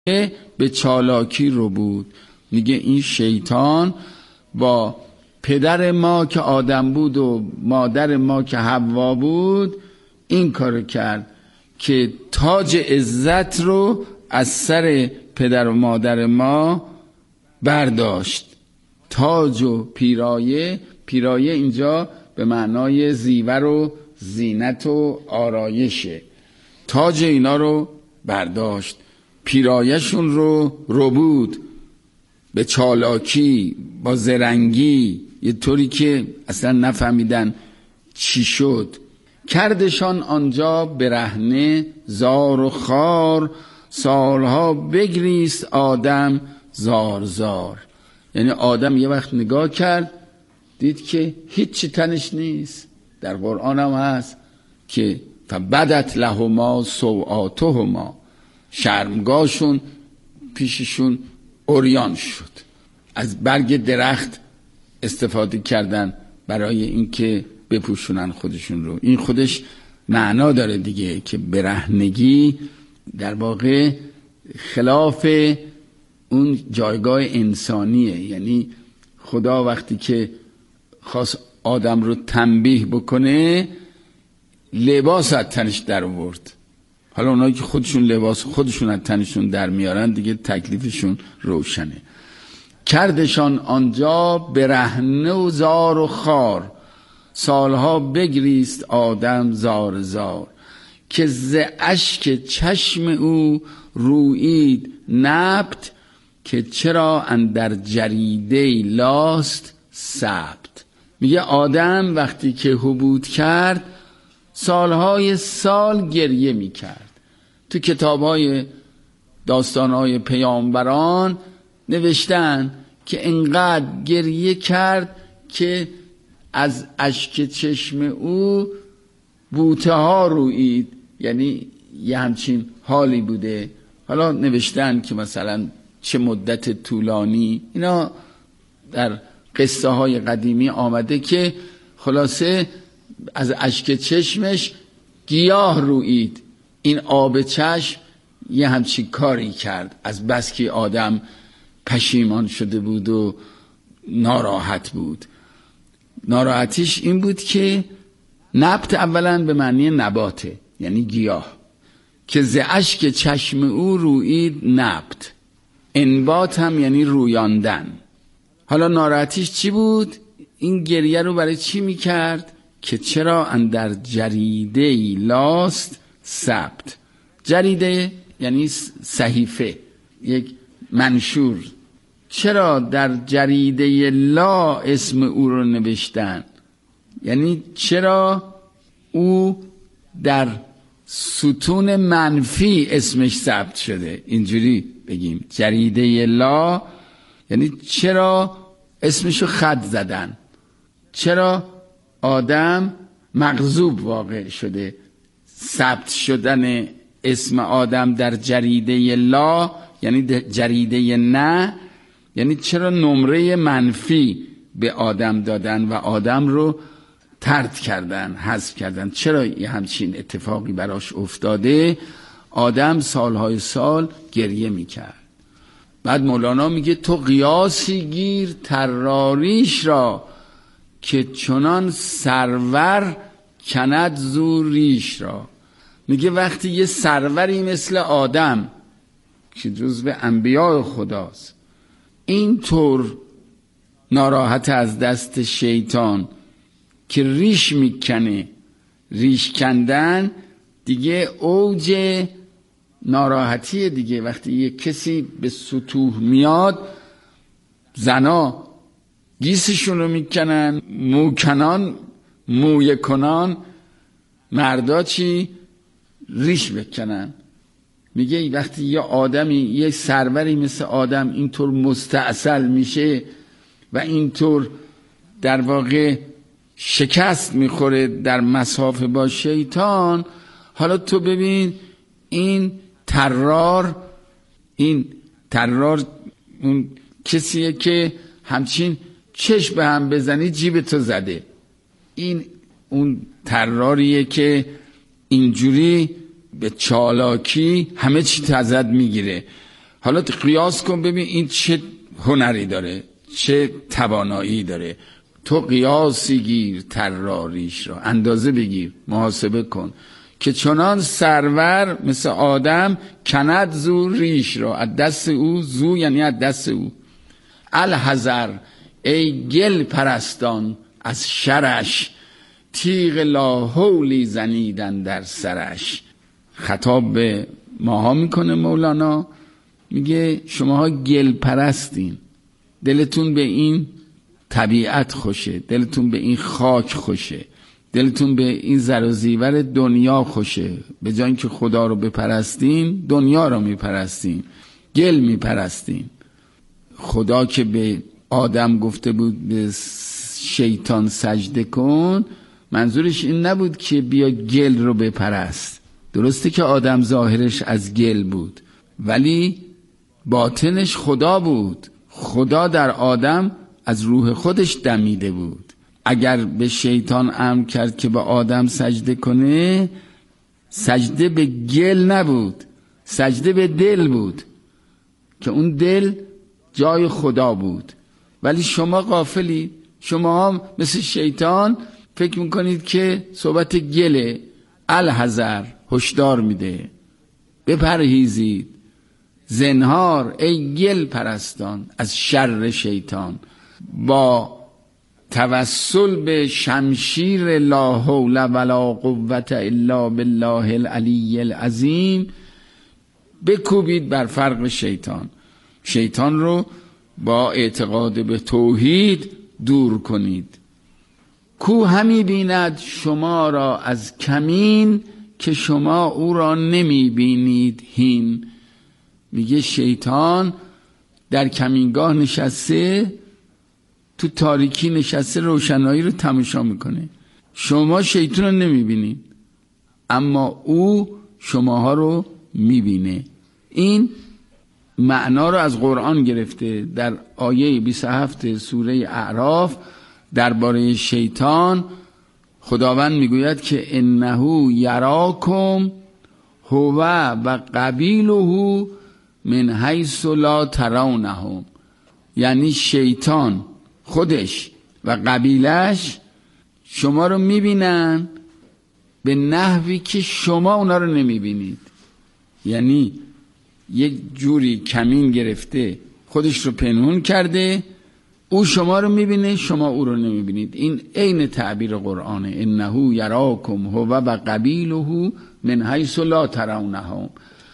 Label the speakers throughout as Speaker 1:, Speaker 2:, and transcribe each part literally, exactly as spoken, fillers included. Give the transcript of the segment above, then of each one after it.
Speaker 1: به چالاکی رو بود. میگه این شیطان با پدر ما که آدم بود و مادر ما که حوا بود این کارو کرد که تاج عزت رو از سر پدر و مادر ما برداشت. تاج و پیرایه، پیرایه اینجا به معنای زیور و زینت و آرایشه. تاج اینا رو برداشت، پیرایشون رو ربود به چالاکی، با زرنگی، یه طوری که اصلا نفهمیدن چی شد. کردشان آنجا برهنه زار و خار، سالها بگریست آدم زار زار. یعنی آدم یه وقت نگاه کرد دید که هیچی تنش نیست. در قرآن هم هست که فبدت لهما سوآتهما، شرمگاهشون پیششون عریان شد. از برگ درخت استفاده کردن برای اینکه بپوشونن خودشون رو. این خودش معنا داره دیگه که برهنگی در واقع خلاف اون جایگاه انسانیه. یعنی خدا وقتی که خواست آدم رو تنبیه بکنه لباس از تنش در آورد. حالا اونایی که خودشون لباس خودشون از تنشون در میارن دیگه تکلیفشون روشنه. کردشان آنجا برهنه و زار و خار، سالها بگریست آدم زار زار. که ز اشک چشم او رویید نبت، که چرا اندر جریده لاست ثبت. میگه آدم وقتی که حبود کرد سالهای سال گریه میکرد. تو کتابهای داستانهای پیامبران نوشتن که انقدر گریه کرد که از اشک چشم او بوته ها رویید. یعنی یه همچین حالی بوده. حالا نوشتن که مثلا چه مدت طولانی، اینا در قصه های قدیمی آمده که خلاصه از اشک چشمش گیاه رویید. این آب چشم یه همچین کاری کرد از بس که آدم پشیمان شده بود و ناراحت بود. ناراحتیش این بود که نبت اولا به معنی نباته، یعنی گیاه. که ز اشک چشم او رویید نبت، انبات هم یعنی رویاندن. حالا ناراحتیش چی بود؟ این گریه رو برای چی میکرد؟ که چرا اندر جریده لاست ثبت. جریده یعنی صحیفه، یک منشور. چرا در جریده لا اسم او رو نوشتن؟ یعنی چرا او در ستون منفی اسمش ثبت شده؟ اینجوری بگیم جریده لا یعنی چرا اسمشو خط زدن، چرا آدم مغضوب واقع شده. ثبت شدن اسم آدم در جریده لا یعنی جریده نه، یعنی چرا نمره منفی به آدم دادن و آدم رو طرد کردن، حذف کردن. چرا یه همچین اتفاقی براش افتاده؟ آدم سالهای سال گریه میکرد. بعد مولانا میگه تو قیاسی گیر طراریش را، که چنان سرور کند زو ریش را. میگه وقتی یه سروری مثل آدم که جزو انبیاء خداست اینطور ناراحت از دست شیطان که ریش میکنه، ریش کندن دیگه اوج ناراحتیه دیگه. وقتی یه کسی به سطوح میاد، زنا گیسشون رو میکنن، موکنان مویه کنان، مردا چی؟ ریش بکنن. میگه وقتی یه آدمی، یه سروری مثل آدم اینطور مستعسل میشه و اینطور در واقع شکست میخوره در مصاف با شیطان، حالا تو ببین این طرار، این طرار اون کسیه که همچین چشم به هم بزنی جیب تو زده. این اون طراریه که اینجوری به چالاکی همه چی ازت میگیره. حالا قیاس کن ببین این چه هنری داره، چه توانایی داره. تو قیاسی گیر طراریش را، اندازه بگیر، محاسبه کن که چنان سرور مثل آدم کند زو ریش را، از دست او، زو یعنی از دست او. الحذر ای گل پرستان از شرش، تیغ لاحولی زنیدن در سرش. خطاب به ماها میکنه مولانا، میگه شماها گل پرستین، دلتون به این طبیعت خوشه، دلتون به این خاک خوشه، دلتون به این زر و زیور دنیا خوشه. به جای اینکه خدا رو بپرستین دنیا رو میپرستین، گل میپرستین. خدا که به آدم گفته بود به شیطان سجده کن، منظورش این نبود که بیا گل رو بپرست. درسته که آدم ظاهرش از گل بود ولی باطنش خدا بود. خدا در آدم از روح خودش دمیده بود. اگر به شیطان امر کرد که به آدم سجده کنه، سجده به گل نبود، سجده به دل بود که اون دل جای خدا بود. ولی شما غافلید، شما هم مثل شیطان فکر میکنید که صحبت گله. الحذر، هشدار میده بپرهیزید، زنهار ای گل پرستان از شر شیطان. با توسل به شمشیر لا حول ولا قوت الا بالله العلی العظیم بکوبید بر فرق شیطان. شیطان رو با اعتقاد به توحید دور کنید. کو همی بیند شما را از کمین، که شما او را نمی بینید هین. میگه شیطان در کمینگاه نشسته، تو تاریکی نشسته، روشنایی رو تماشا میکنه. شما شیطان رو نمی بینید اما او شماها رو می بینه. این معنا رو از قرآن گرفته. در آیه بیست و هفت سوره اعراف درباره شیطان خداوند میگوید که انه یراکم هو و قبیله من حیث لا ترونهم. یعنی شیطان خودش و قبیلش شما رو میبینن به نحوی که شما اونا رو نمیبینید. یعنی یک جوری کمین گرفته، خودش رو پنهون کرده، او شما رو میبینه، شما او رو نمیبینید. این عین تعبیر قرآنه. انه یراکم هو و قبیله من حیث لا ترونهم.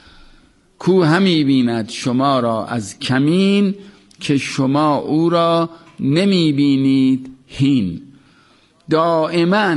Speaker 1: کو همی بیند شما را از کمین، که شما او را نمی بینید هین. دائما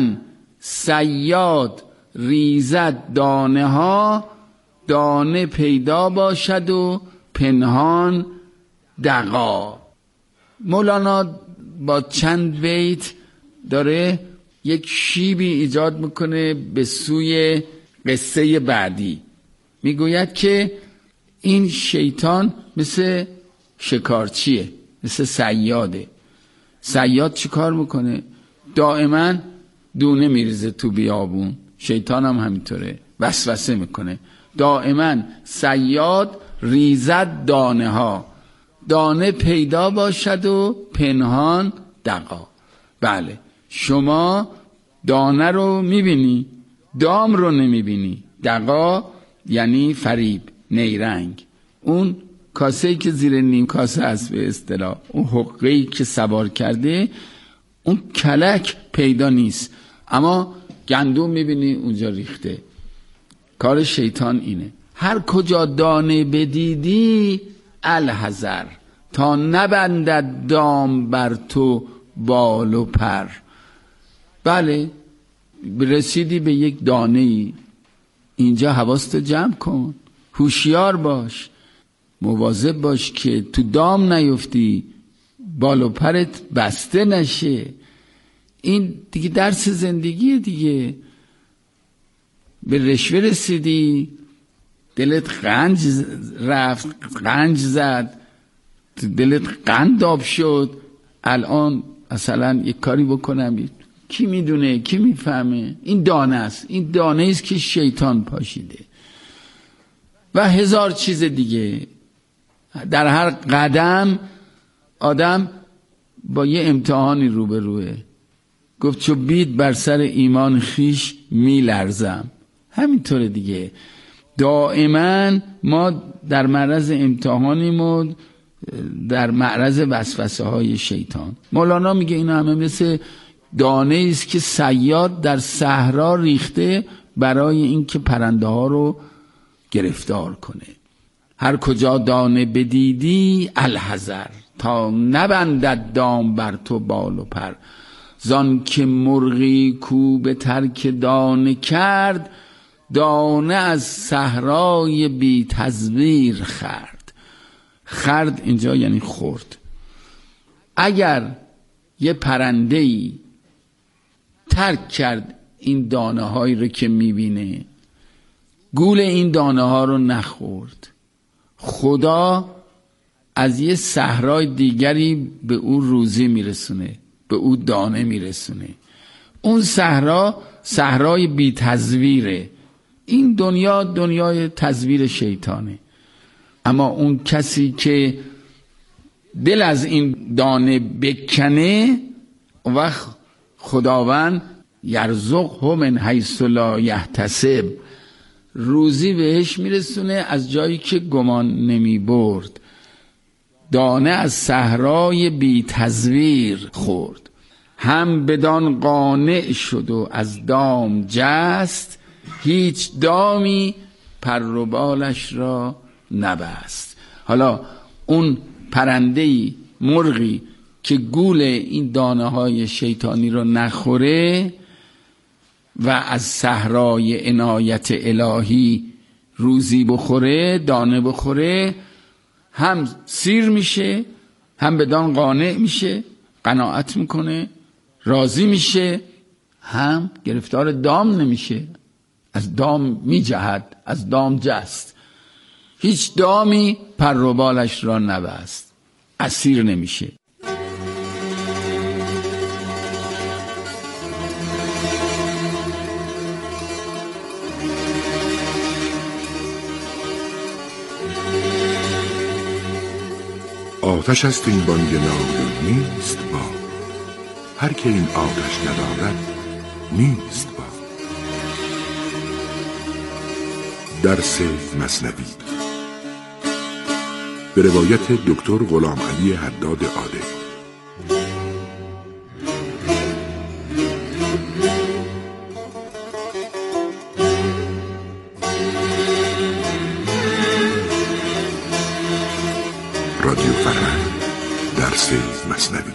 Speaker 1: صیاد ریزد دانه ها، دانه پیدا باشد و پنهان دغا. مولانا با چند بیت داره یک شیبی ایجاد میکنه به سوی قصه بعدی. میگوید که این شیطان مثل شکارچیه، مثل صیاده. صیاد چی کار میکنه؟ دائما دونه میریزه تو بیابون. شیطان هم همینطوره، وسوسه میکنه. دائما صیاد ریزد دانه ها، دانه پیدا باشد و پنهان دغا. بله، شما دانه رو میبینی، دام رو نمیبینی. دغا یعنی فریب، نیرنگ. اون کاسه‌ای که زیر نیم کاسه است به اصطلاح، اون حقه‌ای که سوار کرده، اون کلک پیدا نیست، اما گندم میبینی اونجا ریخته. کار شیطان اینه. هر کجا دانه بدیدی الحذر، تا نبندد دام بر تو بال و پر. بله، رسیدی به یک دانه ای، اینجا حواست جمع کن، هوشیار باش، مواظب باش که تو دام نیفتی، بال و پرت بسته نشه. این دیگه درس زندگی دیگه. به رشوه رسیدی، دلت قنج رفت، قنج زد، دلت قنداب شد. الان مثلا یک کاری بکنم، کی میدونه، کی میفهمه؟ این دانه است، این دانه است که شیطان پاشیده و هزار چیز دیگه. در هر قدم آدم با یه امتحانی روبروه. گفت چو بید بر سر ایمان خیش می لرزم. همینطوره دیگه، دائما ما در معرض امتحانیم و در معرض وسوسه های شیطان. مولانا میگه این همه مثل دانه است که صیاد در صحرا ریخته برای اینکه پرنده ها رو گرفتار کنه. هر کجا دانه بدیدی الحذر، تا نبندد دام بر تو بال و پر. زان که مرغی کو به ترک دانه کرد، دانه از صحرای بی تزویر خورد. خورد اینجا یعنی خورد. اگر یه پرنده‌ای ترک کرد این دانه هایی رو که میبینه، گول این دانه ها رو نخورد، خدا از یه صحرای دیگری به او روزی میرسونه، به او دانه میرسونه. اون صحرا صحرای بی تزویره. این دنیا دنیای تزویر شیطانه. اما اون کسی که دل از این دانه بکنه، و خداوند یرزقه من حیث لا یحتسب، روزی بهش میرسونه از جایی که گمان نمی برد. دانه از صحرای بی تزویر خورد، هم بدان قانع شد و از دام جست، هیچ دامی پر و بالش را نبست. حالا اون پرنده‌ای، مرغی که گول این دانه های شیطانی رو نخوره و از صحرای عنایت الهی روزی بخوره، دانه بخوره، هم سیر میشه، هم بدان قانع میشه، قناعت میکنه، راضی میشه، هم گرفتار دام نمیشه، از دام میجهد، از دام جست، هیچ دامی پر و بالش را نبست، اسیر نمیشه.
Speaker 2: آتش است این بانگ نای نیست با، هر که این آتش ندارد نیست با. درس مثنوی به روایت دکتر غلام علی حداد عادل. رادیو فرهنگ، درس مثنوی.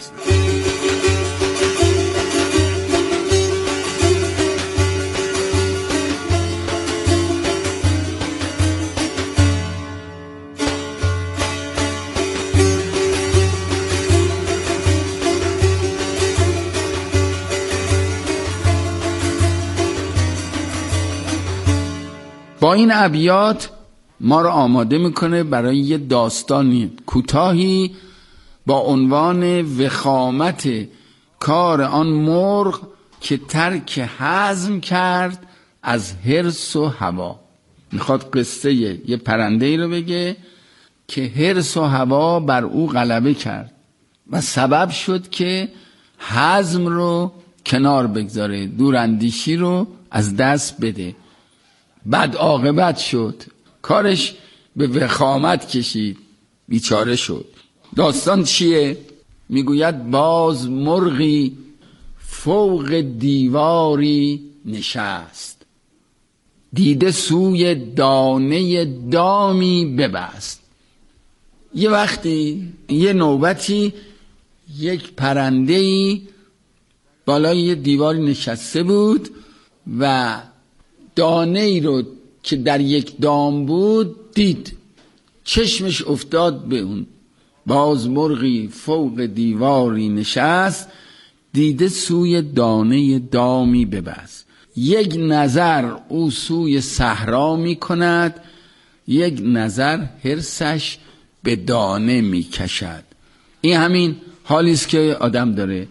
Speaker 1: با این ابیات ما رو آماده میکنه برای یه داستانی کوتاهی با عنوان وخامت کار آن مرغ که ترک هضم کرد از حرص و هوا. میخواد قصه یه پرنده ای رو بگه که حرص و هوا بر او غلبه کرد و سبب شد که هضم رو کنار بگذاره، دوراندیشی رو از دست بده. بد عاقبت شد، کارش به وخامت کشید، بیچاره شد. داستان چیه؟ میگوید باز مرغی فوق دیواری نشست، دیده سوی دانه دامی ببست. یه وقتی، یه نوبتی، یک پرنده‌ای بالای یه دیواری نشسته بود و دانه ای رو که در یک دام بود دید، چشمش افتاد به اون. باز مرغی فوق دیواری نشست، دیده سوی دانه دامی ببست. یک نظر او سوی صحرا می کند، یک نظر حرصش به دانه می کشد. این همین حالیست که آدم داره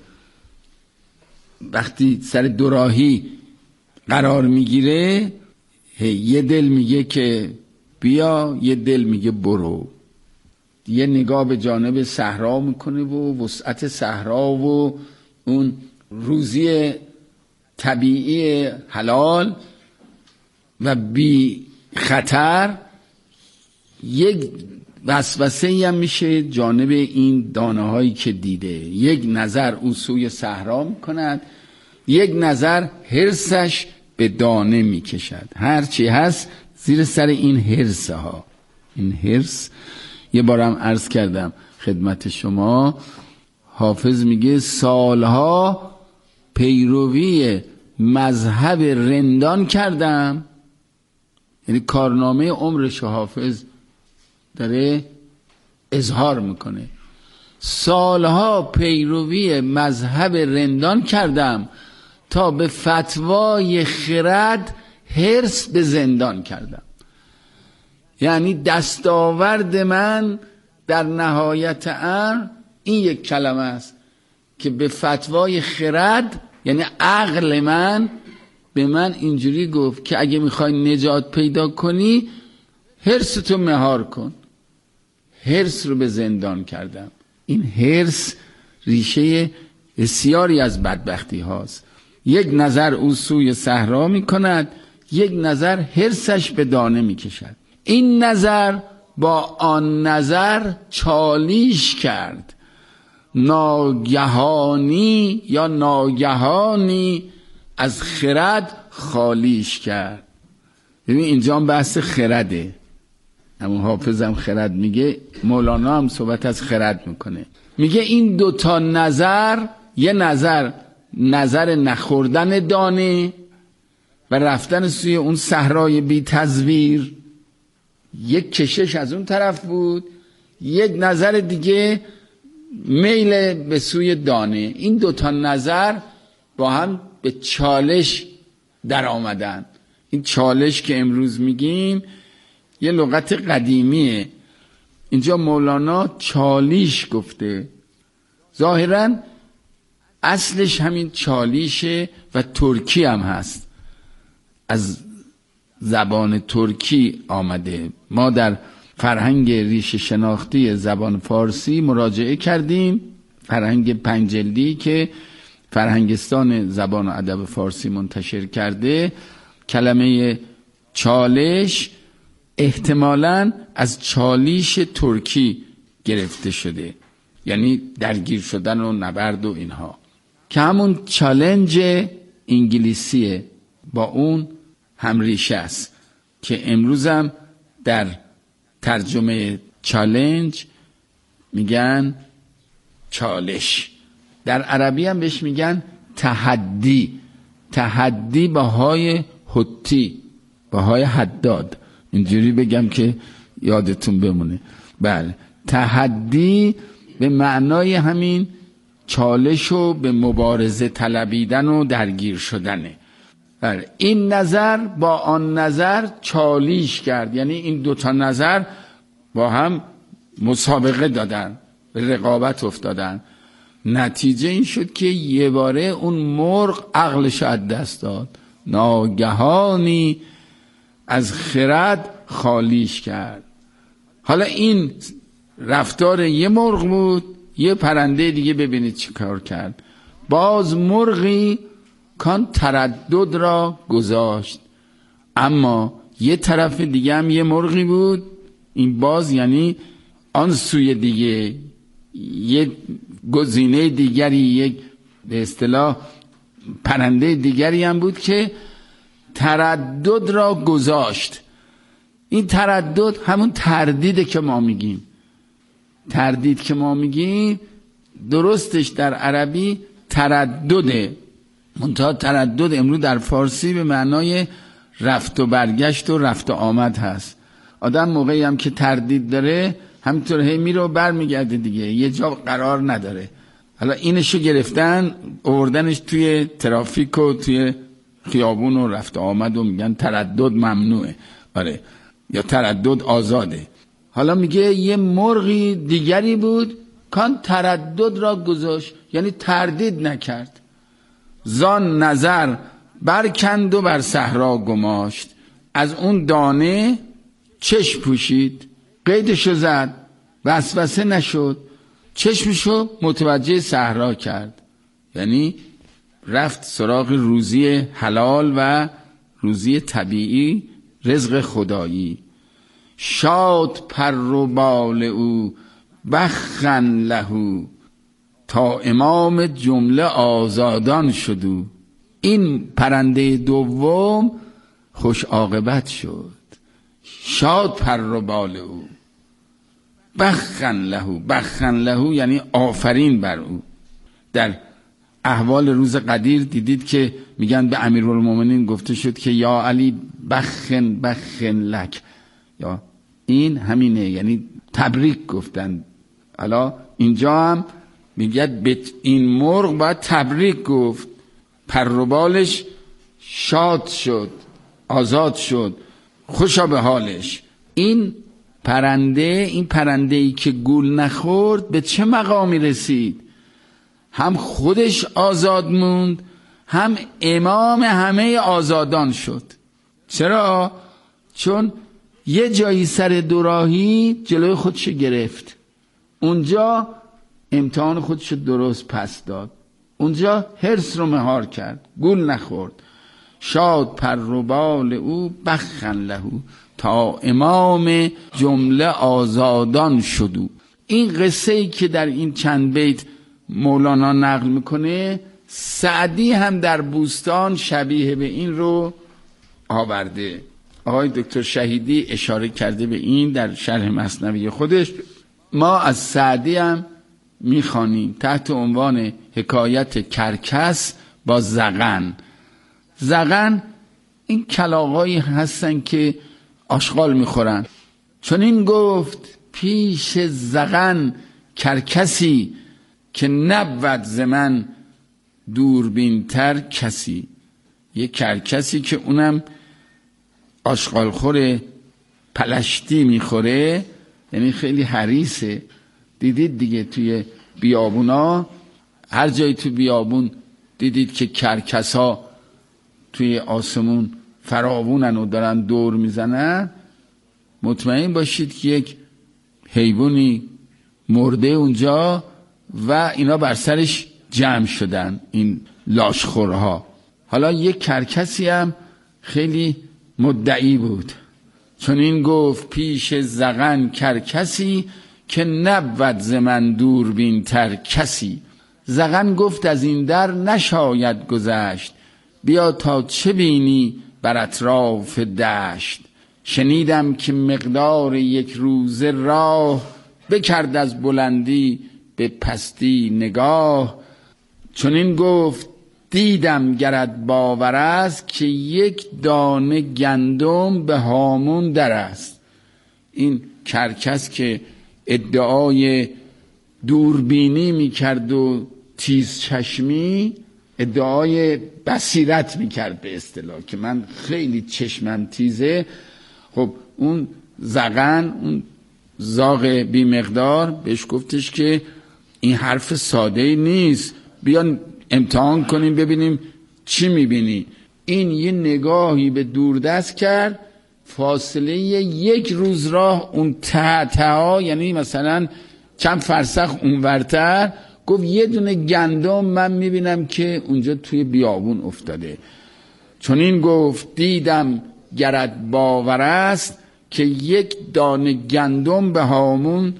Speaker 1: وقتی سر دوراهی قرار میگیره. یه دل میگه که بیا، یه دل میگه برو. یه نگاه به جانب صحرا میکنه و وسعت صحرا و اون روزی طبیعی حلال و بی خطر. یک وسوسه ای هم میشه جانب این دانه هایی که دیده. یک نظر او سوی صحرا میکند، یک نظر حرصش به دانه میکشد. هرچی هست زیر سر این حرص ها. این حرص یه بارم عرض کردم خدمت شما، حافظ میگه سالها پیروی مذهب رندان کردم، یعنی کارنامه عمرش حافظ داره اظهار میکنه. سالها پیروی مذهب رندان کردم تا به فتوای خرد حرص به زندان کردم. یعنی دستاورد من در نهایت امر این یک کلمه است که به فتوای خرد، یعنی عقل من به من اینجوری گفت که اگه میخوای نجات پیدا کنی حرصتو مهار کن. حرص رو به زندان کردم. این حرص ریشه بسیاری از بدبختی هاست. یک نظر او سوی صحرا می کند، یک نظر حرصش به دانه می کشد. این نظر با آن نظر چالیش کرد، ناگهانی یا ناگهانی از خرد خالیش کرد. ببین اینجا هم بحث خرده، اما حافظ هم خرد میگه، مولانا هم صحبت از خرد میکنه. میگه این دوتا نظر، یه نظر نظر نخوردن دانه و رفتن سوی اون صحرای بی تزویر، یک کشش از اون طرف بود، یک نظر دیگه میل به سوی دانه. این دوتا نظر با هم به چالش در آمدن. این چالش که امروز میگیم یه لغت قدیمیه. اینجا مولانا چالیش گفته، ظاهراً اصلش همین چالیشه و ترکی هم هست، از زبان ترکی آمده. ما در فرهنگ ریشه شناختی زبان فارسی مراجعه کردیم، فرهنگ پنجلدی که فرهنگستان زبان و ادب فارسی منتشر کرده. کلمه چالش احتمالاً از چالیش ترکی گرفته شده، یعنی درگیر شدن و نبرد و اینها، که همون چالنج انگلیسیه، با اون هم ریشه است که امروزم در ترجمه چالنج میگن چالش. در عربی هم بهش میگن تحدی. تحدی با های حتی، با های حداد، اینجوری بگم که یادتون بمونه. بله، تحدی به معنای همین چالش و به مبارزه طلبیدن و درگیر شدنه. بله، این نظر با آن نظر چالیش کرد، یعنی این دوتا نظر با هم مسابقه دادن، به رقابت افتادن. نتیجه این شد که یه باره اون مرغ عقلش از دست داد، ناگهانی از خرد خالیش کرد. حالا این رفتار یه مرغ بود. یه پرنده دیگه ببینید چی کار کرد. باز مرغی کان تردد را گذاشت، اما یه طرف دیگه هم یه مرغی بود. این باز یعنی آن سوی دیگه یه گزینه دیگری، یک به اصطلاح پرنده دیگری هم بود که تردد را گذاشت. این تردد همون تردیده که ما میگیم. تردید که ما میگیم درستش در عربی تردده، منتها تردد امروز در فارسی به معنای رفت و برگشت و رفت و آمد هست. آدم موقعی هم که تردید داره همینطور هی میره و بر میگرده دیگه، یه جا قرار نداره. حالا اینشو گرفتن آوردنش توی ترافیک و توی خیابون و رفت و آمد و میگن تردد ممنوعه. آره، یا تردد آزاده. حالا میگه یه مرغی دیگری بود کان تردد را گذاشت، یعنی تردید نکرد. زان نظر برکند و بر صحرا گماشت، از اون دانه چشم پوشید، قیدشو زد. وسوسه نشد، چشمشو متوجه صحرا کرد، یعنی رفت سراغ روزی حلال و روزی طبیعی، رزق خدایی. شاد پر و بال او بخن لهو، تا امام جمله آزادان شدو. این پرنده دوم خوش عاقبت شد. شاد پر و بال او بخن لهو، بخن لهو یعنی آفرین بر او. در احوال روز قدیر دیدید که میگن به امیرالمومنین گفته شد که یا علی بخن بخن لک، یا این همینه، یعنی تبریک گفتن. حالا اینجا هم میگه به این مرغ باید تبریک گفت، پر و بالش شاد شد، آزاد شد، خوشا به حالش. این پرنده، این پرنده ای که گول نخورد به چه مقامی رسید؟ هم خودش آزاد موند، هم امام همه آزادان شد. چرا؟ چون یه جایی سر دوراهی جلوی خودش گرفت، اونجا امتحان خودش درست پس داد، اونجا حرص رو مهار کرد، گول نخورد. شاد پر و بال او بخن لهو، تا امام جمله آزادان شدو. این قصه ای که در این چند بیت مولانا نقل میکنه، سعدی هم در بوستان شبیه به این رو آورده. آقای دکتر شهیدی اشاره کرده به این در شرح مثنوی خودش. ما از سعدی هم میخوانیم تحت عنوان حکایت کرکس با زغن. زغن این کلاغایی هستن که آشغال میخورن. چون این گفت پیش زغن کرکسی، که نبود ز من دوربینتر کسی. یه کرکسی که اونم آشغال خوره، پلشتی میخوره، یعنی خیلی حریصه. دیدید دیگه توی بیابونا، هر جایی تو بیابون دیدید که کرکس ها توی آسمون فراوونن و دارن دور میزنن، مطمئن باشید که یک حیوانی مرده اونجا و اینا بر سرش جمع شدن، این لاشخورها. حالا یک کرکسی هم خیلی مدعی بود، چون این گفت پیش زغن کرکسی، که نبود ز من دوربین تر کسی. زغن گفت از این در نشاید گذشت، بیا تا چه بینی بر اطراف دشت. شنیدم که مقدار یک روزه راه، بکرد از بلندی به پستی نگاه. چون این گفت دیدم گرد باور است، که یک دانه گندم به هامون در است. این کرکس که ادعای دوربینی میکرد و تیز چشمی، ادعای بصیرت میکرد به اصطلاح، که من خیلی چشمم تیزه. خب اون زغن، اون زاغ بی مقدار بهش گفتش که این حرف ساده نیست، بیان امتحان کنیم ببینیم چی میبینی. این یه نگاهی به دوردست کرد، فاصله یک روز راه اون ته ته ها، یعنی مثلا چند فرسخ اونورتر، گفت یه دونه گندم من میبینم که اونجا توی بیابون افتاده. چون این گفت دیدم گرد باور است، که یک دانه گندم به هامون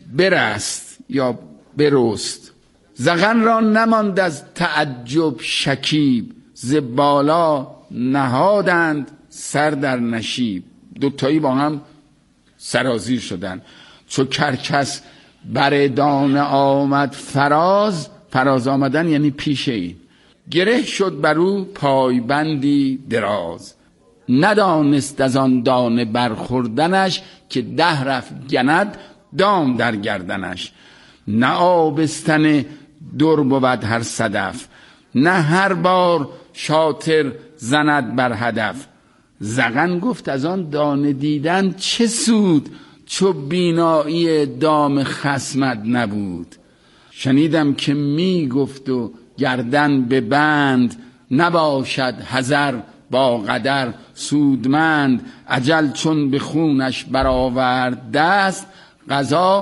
Speaker 1: برست یا برست. زغن را نماند از تعجب شکیب، ز بالا نهادند سر در نشیب. دوتایی با هم سرازیر شدن. چو کرکس بر دانه آمد فراز، فراز آمدن یعنی پیش این، گره شد بر او پایبندی دراز. ندانست از آن دانه برخوردنش، که ده رفت گند دام در گردنش. نه آبستن در بود هر صدف، نه هر بار شاطر زند بر هدف. زغن گفت از آن دانه دیدن چه سود، چو بینایی دام خصمت نبود. شنیدم که می گفت و گردن به بند، نباشد حذر با قدر سودمند. اجل چون به خونش برآورد دست، قضا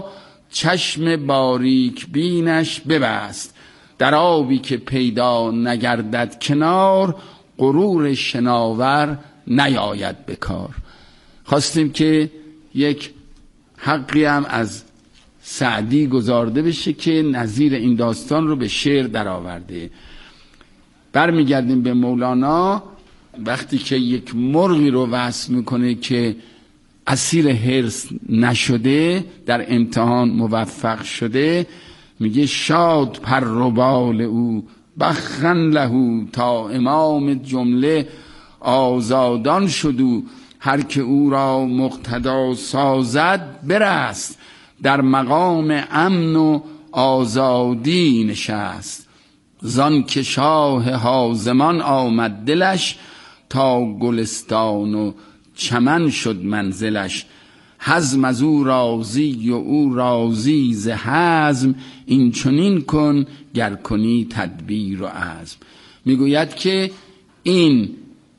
Speaker 1: چشم باریک بینش ببست. در آبی که پیدا نگردد کنار، غرور شناور نیاید به کار. خواستیم که یک حقی هم از سعدی گزارده بشه که نظیر این داستان رو به شعر در آورده. برمیگردیم به مولانا. وقتی که یک مرغی رو وصف میکنه که اسیر حرص نشده، در امتحان موفق شده، میگه شاد پر و بال او بخن لهو، تا امام جمله آزادان شدو. هر که او را مقتدا سازد برست، در مقام امن و آزادی نشست. زان که شاه حازمان آمد دلش، تا گلستان و چمن شد منزلش. حزم از او راضی و او راضی ز حزم، این چنین کن گر کنی تدبیر و عزم. میگوید که این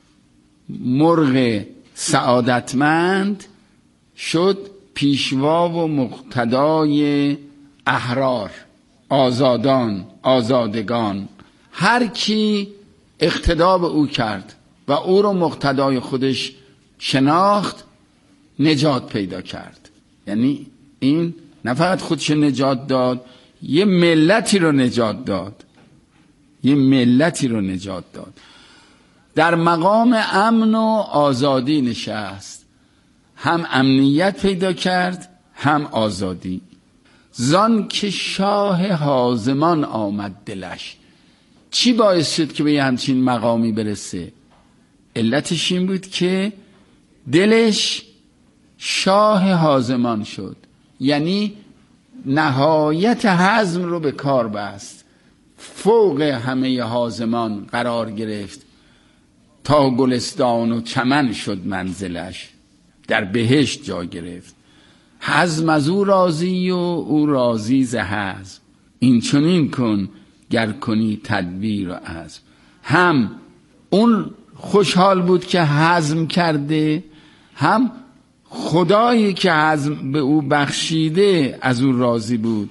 Speaker 1: مرغ سعادتمند شد پیشوا و مقتدای احرار، آزادان، آزادگان. هر کی اقتدا به او کرد و او رو مقتدای خودش شناخت، نجات پیدا کرد. یعنی این نه فقط خودش نجات داد، یه ملتی رو نجات داد، یه ملتی رو نجات داد. در مقام امن و آزادی نشست، هم امنیت پیدا کرد هم آزادی. زان که شاه حازمان آمد دلش. چی باعث شد که به یه همچین مقامی برسه؟ علتش این بود که دلش شاه حازمان شد، یعنی نهایت حزم رو به کار بست، فوق همه حازمان قرار گرفت، تا گلستان و چمن شد منزلش، در بهشت جا گرفت. حزم از او راضی و او راضی ز حزم، این چنین کن گر کنی تدبیر و عزم. هم اون خوشحال بود که حزم کرده، هم خدایی که حزم به او بخشیده از او راضی بود.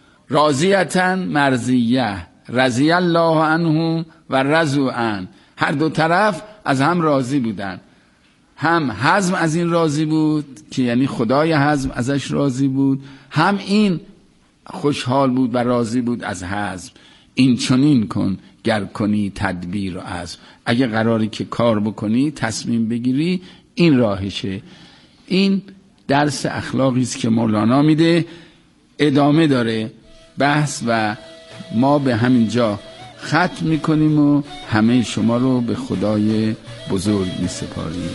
Speaker 1: راضیتن مرضیه، رضی الله عنهم و رضوا عنه. هر دو طرف از هم راضی بودن. هم حزم از این راضی بود که یعنی خدای حزم ازش راضی بود، هم این خوشحال بود و راضی بود از حزم. این چنین کن گر کنی تدبیر و عزم. اگه قراری که کار بکنی، تصمیم بگیری، این راهشه. این درس اخلاقی است که مولانا میده. ادامه داره بحث و ما به همین جا ختم میکنیم و همه شما رو به خدای بزرگ میسپاریم.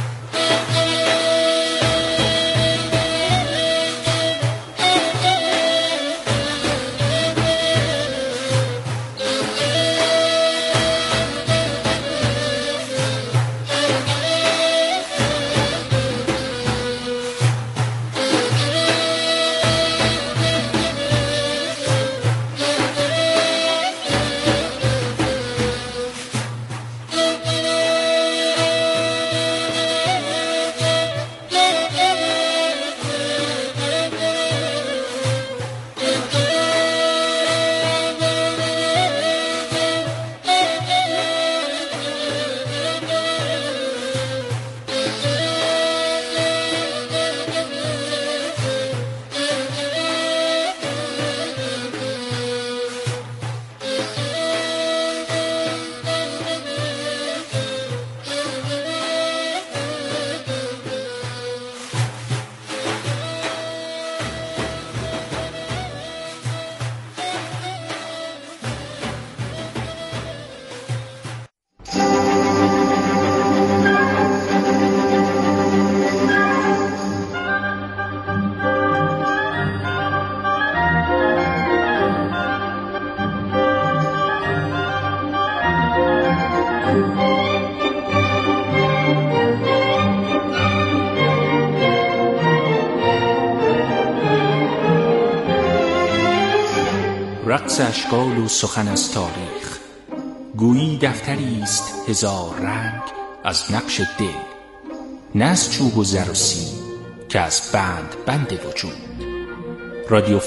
Speaker 3: رقص اشکال و سخن از تاریخ، گویی دفتری است هزار رنگ از نقش دل، نه از چوب و زر و سیم که از بند بند وجود. رادیو